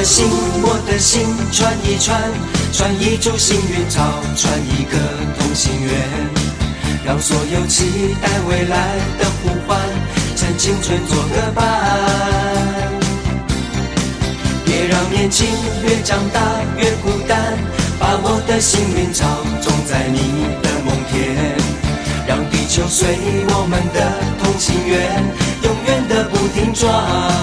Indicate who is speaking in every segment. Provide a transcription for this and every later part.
Speaker 1: 的心，我的心，传一传，传一株幸运草，传一个同心圆，让所有期待未来的呼唤，趁青春做个伴。别让年轻越长大越孤单，把我的幸运草种在你的梦田，让地球随我们的同心圆，永远的不停转。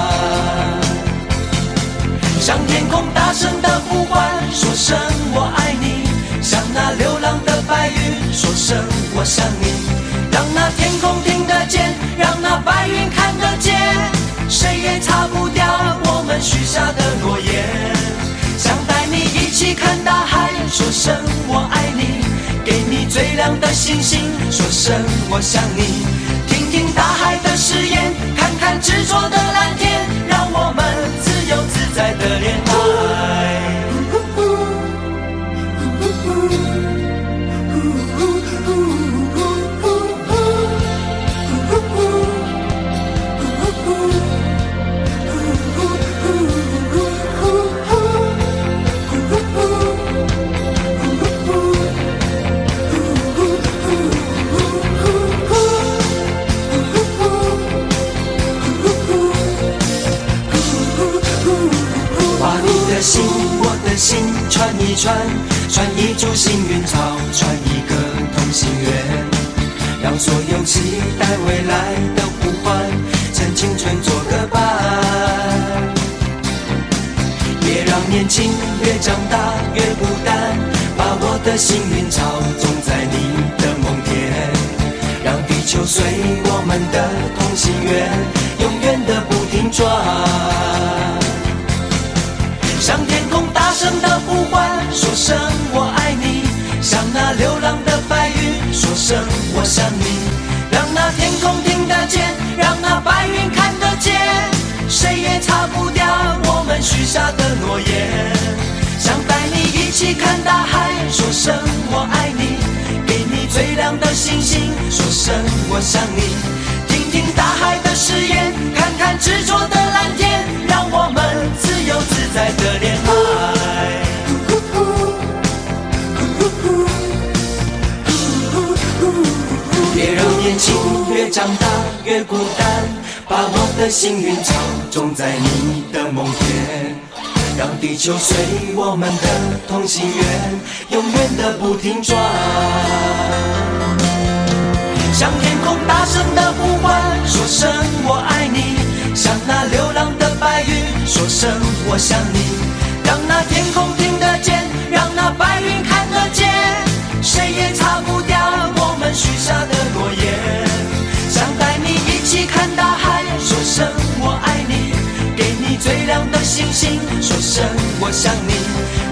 Speaker 1: 向天空大声的呼唤，说声我爱你，向那流浪的白云说声我想你，让那天空听得见，让那白云看得见，谁也擦不掉我们许下的诺言。想带你一起看大海，说声我爱你，给你最亮的星星，说声我想你，听听大海的誓言，看看执着的蓝天，让我们自由自在的恋爱。心，我的心，传一传，传一株幸运草，传一个同心圆，让所有期待未来的呼唤，趁青春做个伴。别让年轻越长大越孤单，把我的幸运草种在你的梦田，让地球随我们的同心圆，永远的不停转。向天空大声的呼唤，说声我爱你，向那流浪的白云说声我想你，让那天空听得见，让那白云看得见，谁也擦不掉我们许下的诺言。想带你一起看大海，说声我爱你，给你最亮的星星，说声我想你，听听大海的誓言，看看执着的蓝天，让我们自由自在的恋爱。别让年轻越长大越孤单，把我的幸运草种在你的梦田，让地球随我们的同心圆，永远的不停转。向天空大声的呼唤，说声我爱你，向那流浪的白云说声我想你，让那天空听得见，让那白云看得见，谁也擦不掉我们许下的诺言。想带你一起看大海，说声我爱你，给你最亮的星星，说声我想你，